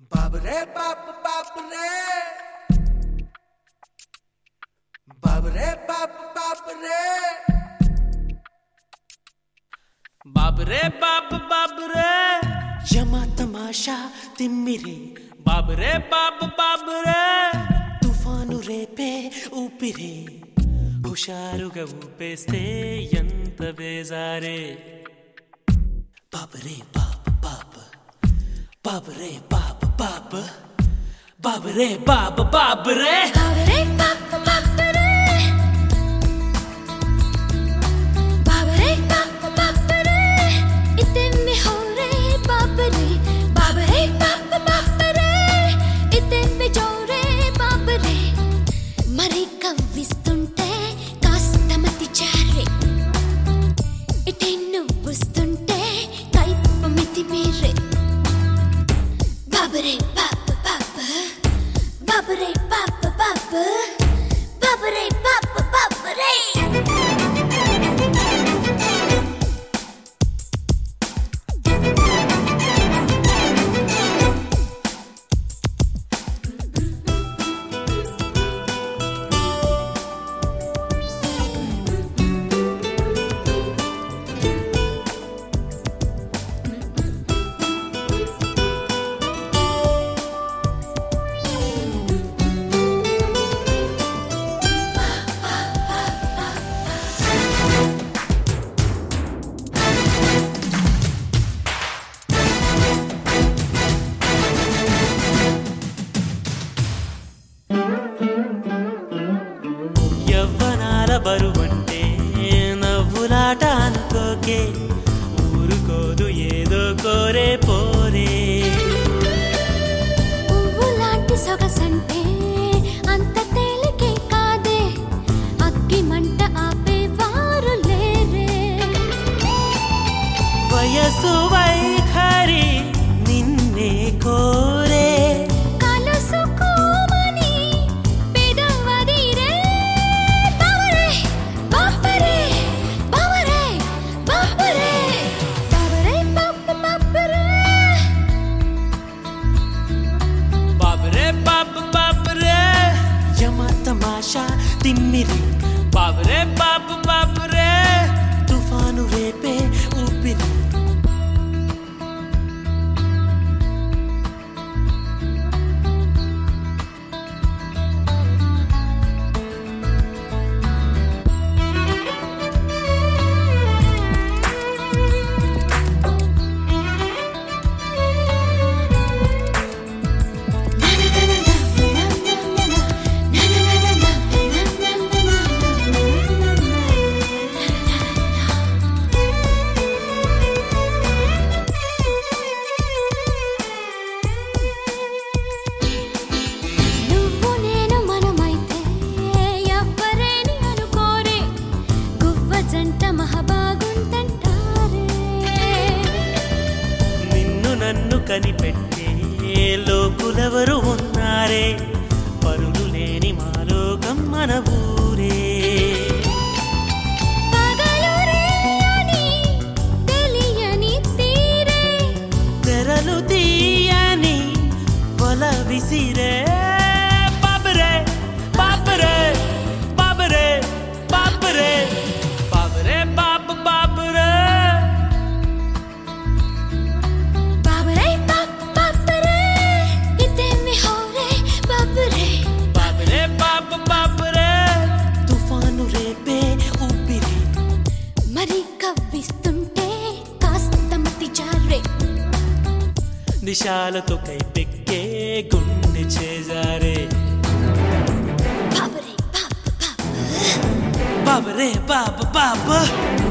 बाबरे बाप बाप रे बाबरे बाप बाप रे बाबरे बाप बाप रे यमा तमाशा तिम्मिरे बाबरे बाप बाप रे తుఫాను రేపే ఊపిరే హుషారుగా ఊపేస్తే ఎంత బేజారే బాబరే బాబ బాబ బాబరే బాబ బాబ బాబరే బాబ బాబరే బాబరే బాబ బాబరే బాబరే బాబ బాబరే ఇతెమ్మి హోరే బాబరే బాబరే బాబ బాబరే ఇతెమ్మి జోరే బాబరే మరి కవ్విస్తుంటే కాస్త మతి జారే ఇటే నువ్వొస్తుంటే కైపు మితి మీరే బాబరే బాబ బాబ బాబరే బాబ బాబ బాబరే బాబ బాబరే యవ్వనాల బరువంటే నవ్వులాట అనుకోకే ఊరుకోదు ఏదో కోరే పోరే పువ్వులాంటి సొగసంటే అంత తేలికే కాదే అగ్గి మంట ఆపేవారు లేరే వయసు వైఖరి నిన్నే కోరే కలుసుకోమని పెదవదిరే బాబరే బాబరే బాబరే బాబరే బాబరే బాబ బాబరే बाबरे बाप बाप रे యమ తమాషా తిమ్మిరి बाबरे बाप बाप रे తుఫాను రేపే ఊపిరి నువ్వు నేను మనమైతే ఎవ్వరేని అనుకోరే గువ్వ జంట మహాబాగుంతంటారే నిన్ను నన్ను కనిపెట్టే లోకులెవరు ఉన్నారే పరులు లేని మాలోకం మన ఊరే పగలురే అని తెలియని తీరే తెరలు తీయని వల విసిరే బాబరే బాబరే బాబరే బాబరే बाबरे बाप बाप रे బాబరే బాబ బాబరే ఇతెమ్మి హోరే బాబరే बाबरे बाप बाप रे తుఫాను రేపే ఊపిరి మరి కవ్విస్తుంటే కాస్త మతి జారే నిశాలతో కైపెక్కే గుండె చేజారే బాబరే బాబ బాబ బాబరే బాబ బాబ